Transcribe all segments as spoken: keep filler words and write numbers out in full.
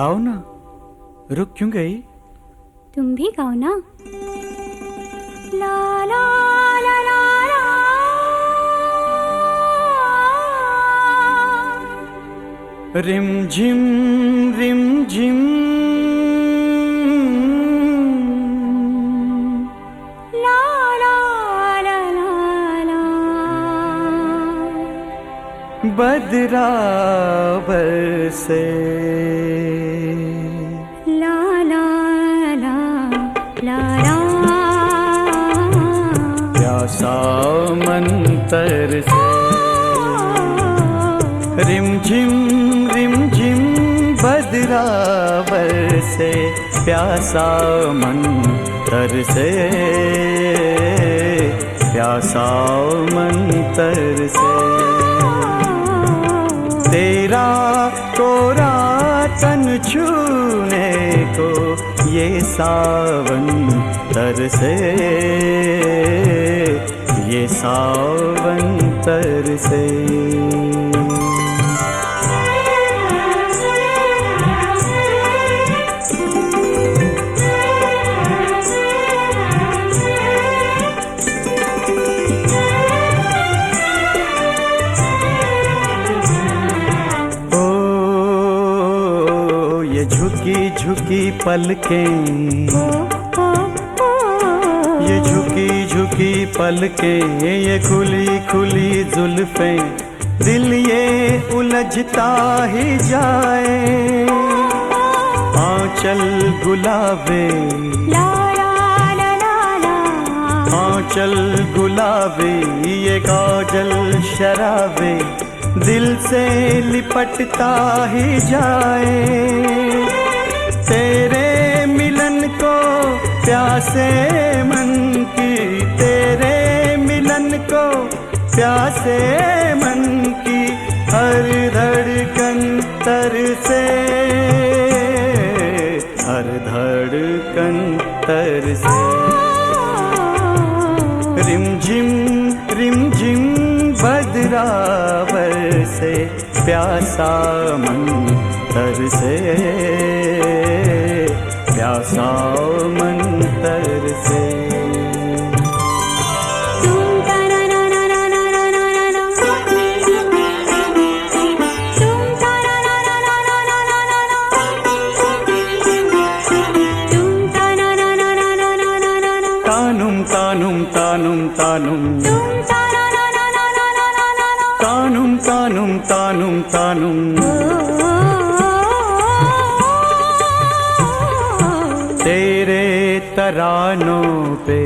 गाओ ना, रुक क्यों गई? तुम भी गाओ ना। ला ला ला ला ला। रिम झिम रिम झिम, ला ला ला ला ला। बदरा बरसे, ला ला ला ला ला। प्यासा मन तरसे, रिम झिम रिम झिम बदरा बरसे, प्यासा मन तरसे, प्यासा मन तरसे। तेरा कोरा तन छूने को ये सावन तरसे, ये सावन तरसे। ये झुकी झुकी पलकें, ये झुकी झुकी पलकें, ये खुली खुली जुल्फें, दिल ये उलझता ही जाए। आंचल गुलाबे, आंचल गुलाबे, ये काजल शराबे, दिल से लिपटता ही जाए। तेरे मिलन को प्यासे मन की, तेरे मिलन को प्यासे मन की, हर धड़कन तरसे, हर धड़कन तरसे। रिम झिम रिम झिम बदरा बरसे, प्यासा मन तरसे, प्यासा मन तरसे। तानुम तानुम तानुम तानुम, तानुम तानुम तानुम तानुम। तेरे तरानों पे,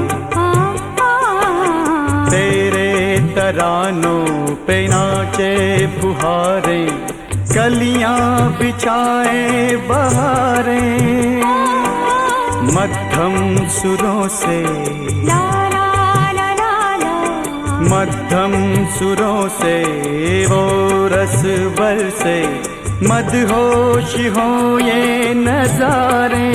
तेरे तरानों पे नाचे फुहारे, कलियां बिछाए बहारें। मध्यम सुरों से, मध्यम सुरों से वो रस बरसे, मदहोश हो ये नजारे।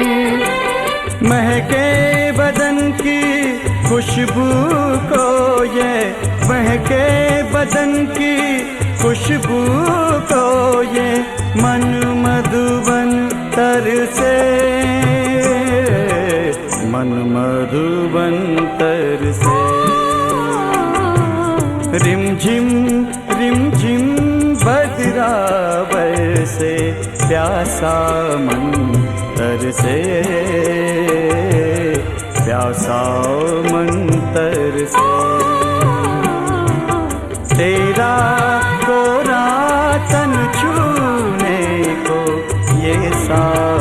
महके बदन की खुशबू को ये, महके बदन की खुशबू को ये, मन मधुबन तरसे, मन मधुबन तरसे। रिम झिम रिम झिम बदरा बरसे, प्यासा मन तरसे, प्यासा मन तरसे। तेरा कोरा तन छूने को ये सा